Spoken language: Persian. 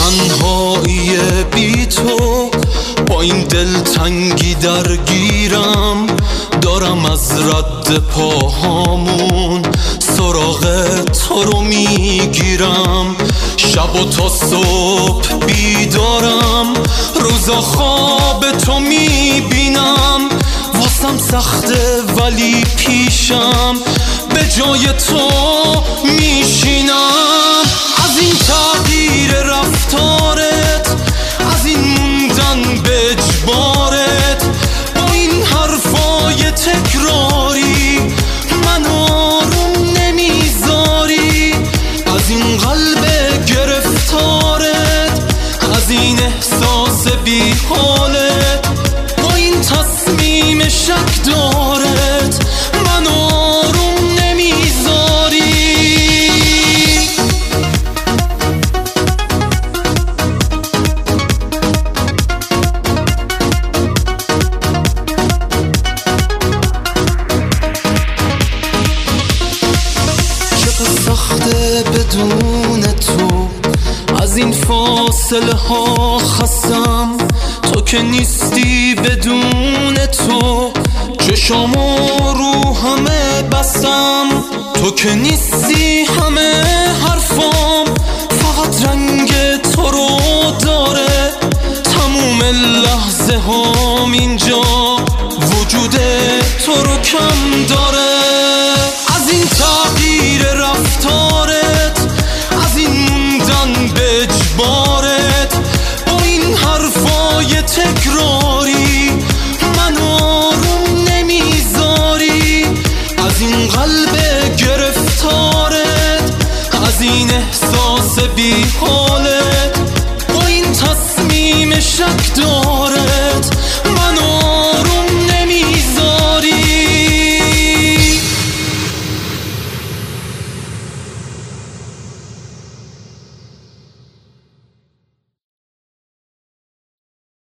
تنهایی بی تو با این دلتنگی درگیرم، دارم از رد پاهامون سراغ تو رو میگیرم. شب و تا صبح بیدارم، روزا خواب تو میبینم. واسم سخته ولی پیشم به جای تو میشینم. از این تغییر رفتارت، از این موندن به اجبارت، با این حرفای تکراری من آروم نمیذاری. از این قلب گرفتارت، از این احساس بی حالت، با این تصمیم شک دارت من آروم نمیذاری. چقدر سخته بدون تو، از این فاصله ها خستم. تو که نیستی بدون تو، چشامو رو همه بستم. تو که نیستی همه حرفام فقط رنگ تو رو داره. تموم لحظه هام اینجا وجود تو رو کم داره. از این تغییر رفتارت، از این موندن به اجبارت، با این حرفای تکراری من آروم نمیذاری. از این قلب گرفتارت، از این احساس بی حال